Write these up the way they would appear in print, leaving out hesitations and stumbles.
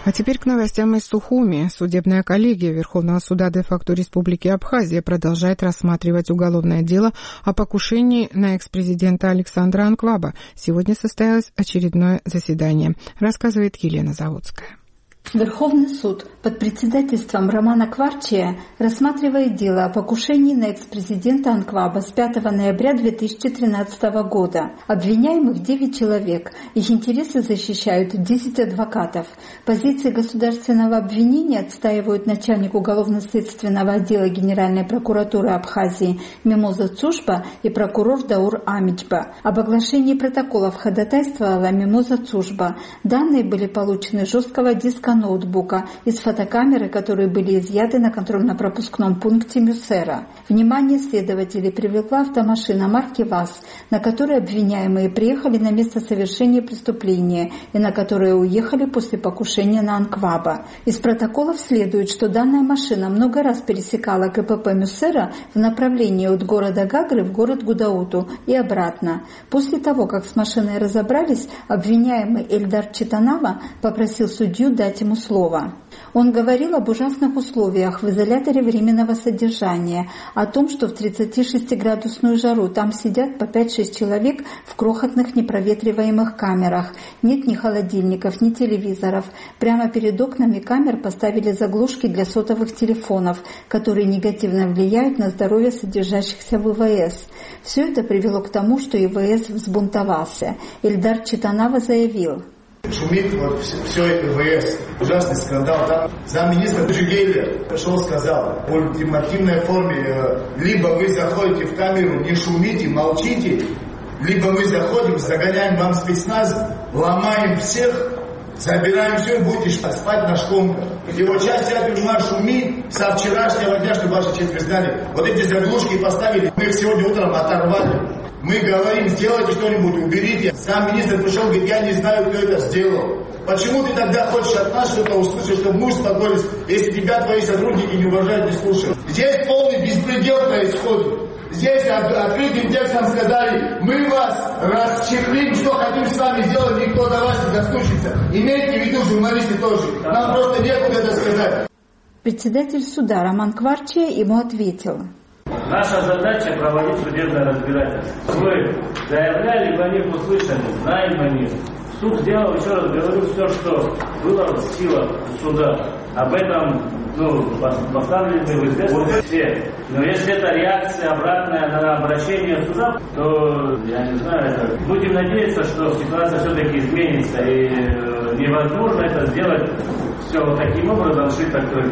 А теперь к новостям из Сухуми. Судебная коллегия Верховного суда де-факто Республики Абхазия продолжает рассматривать уголовное дело о покушении на экс-президента Александра Анкваба. Сегодня состоялось очередное заседание, рассказывает Елена Заводская. Верховный суд под председательством Романа Кварчия рассматривает дело о покушении на экс-президента Анкваба с 5 ноября 2013 года. Обвиняемых 9 человек. Их интересы защищают 10 адвокатов. Позиции государственного обвинения отстаивают начальник уголовно-следственного отдела Генеральной прокуратуры Абхазии Мимоза Цушба и прокурор Даур Амичба. Об оглашении протоколов ходатайствовала Мимоза Цушба. Данные были получены с жесткого диска ноутбука из фотокамеры, которые были изъяты на контрольно-пропускном пункте Мюссера. Внимание следователей привлекла автомашина марки ВАЗ, на которой обвиняемые приехали на место совершения преступления и на которой уехали после покушения на Анкваба. Из протоколов следует, что данная машина много раз пересекала КПП Мюссера в направлении от города Гагры в город Гудауту и обратно. После того, как с машиной разобрались, обвиняемый Эльдар Читанава попросил судью дать ему слово. Он говорил об ужасных условиях в изоляторе временного содержания, о том, что в 36-градусную жару там сидят по 5-6 человек в крохотных непроветриваемых камерах. Нет ни холодильников, ни телевизоров. Прямо перед окнами камер поставили заглушки для сотовых телефонов, которые негативно влияют на здоровье содержащихся в ИВС. Все это привело к тому, что ИВС взбунтовался. Эльдар Читанава заявил: шумит вот все это ВС. Ужасный скандал. Там замминистра Джигейлер пришел, сказал в ультимативной форме: либо вы заходите в камеру, не шумите, молчите, либо мы заходим, загоняем вам спецназ, ломаем всех, забираем все и будете спать на шконках. Его часть, я понимаю, шумит со вчерашнего дня, чтобы ваши честно знали. Вот эти заглушки поставили, мы их сегодня утром оторвали. Мы говорим: сделайте что-нибудь, уберите. Сам министр пришел, говорит: я не знаю, кто это сделал. Почему ты тогда хочешь от нас что-то услышать, чтобы мы успокоились, если тебя твои сотрудники не уважают, не слушают? Здесь полный беспредел происходит. Здесь открытым текстом сказали: мы вас расчехлим, что хотим с вами сделать, никто до вас не достучится. Имейте в виду, журналисты тоже. Нам просто некуда это сказать. Председатель суда Роман Кварчия ему ответил: наша задача проводить судебное разбирательство. Мы заявляли, либо них услышаны, знаем о них. Суд сделал, еще раз говорю, все, что было в силах суда. Об этом поставлены в известность все. Но если это реакция обратная на обращение суда, то, я не знаю, будем надеяться, что ситуация все-таки изменится. И невозможно это сделать все вот таким образом, шито-крыто.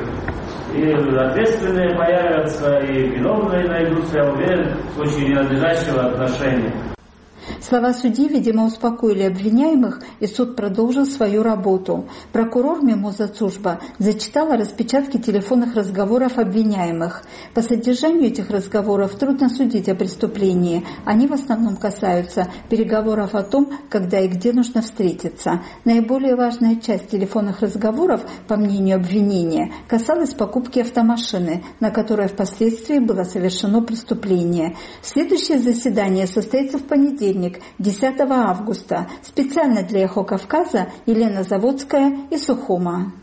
И ответственные появятся, и виновные найдутся, я уверен, в случае ненадлежащего отношения. Слова судьи, видимо, успокоили обвиняемых, и суд продолжил свою работу. Прокурор Мимоза Цушба зачитала распечатки телефонных разговоров обвиняемых. По содержанию этих разговоров трудно судить о преступлении. Они в основном касаются переговоров о том, когда и где нужно встретиться. Наиболее важная часть телефонных разговоров, по мнению обвинения, касалась покупки автомашины, на которой впоследствии было совершено преступление. Следующее заседание состоится в понедельник, 10 августа. Специально для Эхо Кавказа Елена Заводская и Сухума.